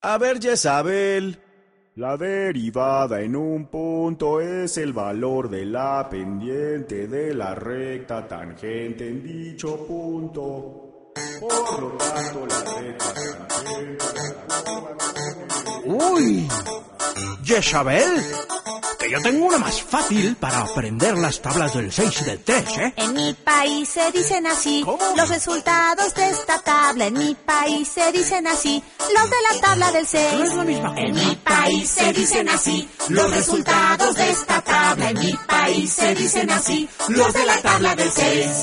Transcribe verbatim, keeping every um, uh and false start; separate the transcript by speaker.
Speaker 1: A ver, Jezabel.
Speaker 2: La derivada en un punto es el valor de la pendiente de la recta tangente en dicho punto. Por lo tanto, la recta tangente...
Speaker 3: ¡Uy! Jezabel, que yo tengo una más fácil para aprender las tablas del seis y del tres, ¿eh?
Speaker 4: En mi país se dicen así.
Speaker 3: ¿Cómo?
Speaker 4: Los resultados de esta tabla. En mi país se dicen así. Los de la tabla del seis.
Speaker 3: No es la misma cosa.
Speaker 4: En mi país se dicen así. Los resultados de esta tabla. En mi país se dicen así. Los de la tabla del seis.